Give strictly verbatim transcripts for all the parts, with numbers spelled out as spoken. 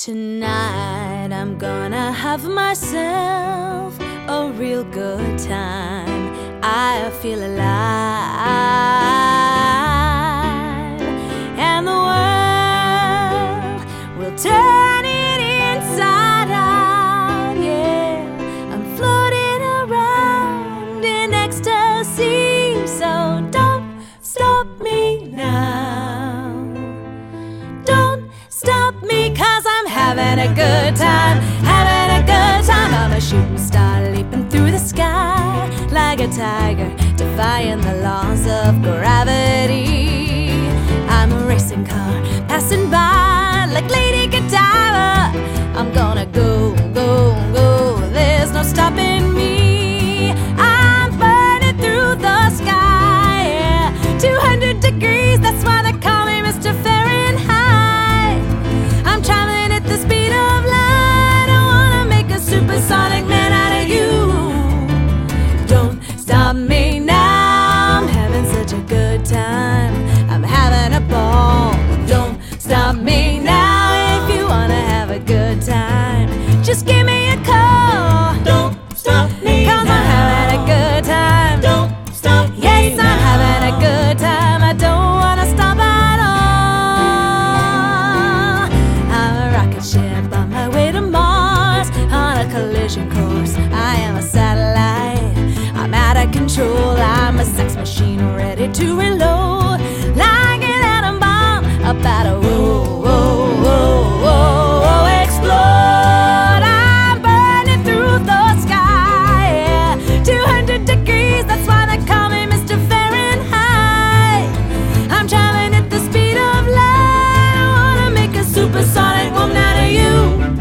Tonight I'm gonna have myself a real good time. I feel alive, and the world will turn it inside out. Yeah, I'm floating around in ecstasy, so don't stop me now. Don't stop me, 'cause I'm having a good time, having a good time. I'm a shooting star leaping through the sky like a tiger, defying the laws of gravity. I'm a racing car passing by like Lady Godiva. I'm gonna go, go, go, there's no stopping me. I'm burning through the sky, yeah, two hundred degrees, that's why they call me Mister Fahrenheit. I'm traveling at the speed of light, I wanna make a supersonic man out of you. Don't stop me now, I'm having such a good time, I'm having a ball. Don't stop me now, if you wanna have a good time, just give me a call. Don't stop me 'cause now. I'm having a good time. Don't stop me Yes, now. I'm having a good time, I don't wanna stop at all. I'm a rocket ship on my way to Mars, on a collision course, I am a satellite. I'm out of control, I'm a sex machine ready to reload, like an atom bomb about to whoa, whoa, whoa, whoa, whoa, explode. I'm burning through the sky, yeah, two hundred degrees, that's why they call me Mister Fahrenheit. I'm traveling at the speed of light, I wanna make a supersonic woman out of you.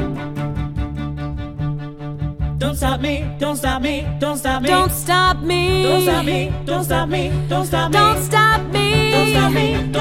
Don't stop me, don't stop me, don't stop me. Don't stop me. Don't stop me, don't stop me, don't stop me. Don't stop me. Don't stop me.